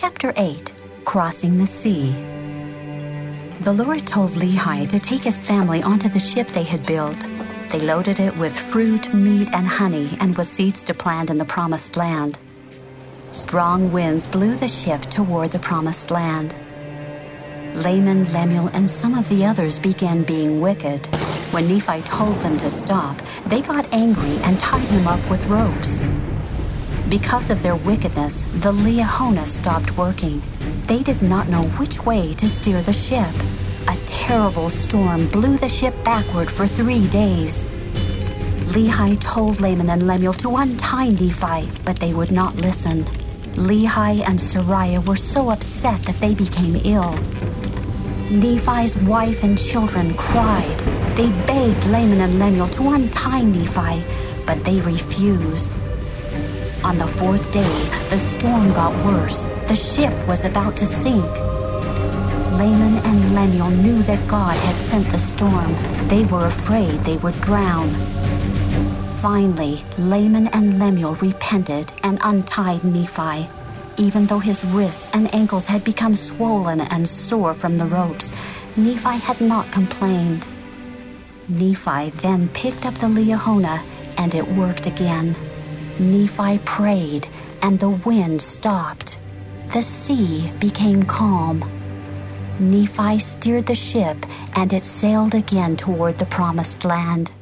Chapter 8, Crossing the Sea. The Lord told Lehi to take his family onto the ship they had built. They loaded it with fruit, meat, and honey, and with seeds to plant in the promised land. Strong winds blew the ship toward the promised land. Laman, Lemuel, and some of the others began being wicked. When Nephi told them to stop, they got angry and tied him up with ropes. Because of their wickedness, the Liahona stopped working. They did not know which way to steer the ship. A terrible storm blew the ship backward for 3 days. Lehi told Laman and Lemuel to untie Nephi, but they would not listen. Lehi and Sariah were so upset that they became ill. Nephi's wife and children cried. They begged Laman and Lemuel to untie Nephi, but they refused. On the 4th day, the storm got worse. The ship was about to sink. Laman and Lemuel knew that God had sent the storm. They were afraid they would drown. Finally, Laman and Lemuel repented and untied Nephi. Even though his wrists and ankles had become swollen and sore from the ropes, Nephi had not complained. Nephi then picked up the Liahona, and it worked again. Nephi prayed, and the wind stopped. The sea became calm. Nephi steered the ship, and it sailed again toward the promised land.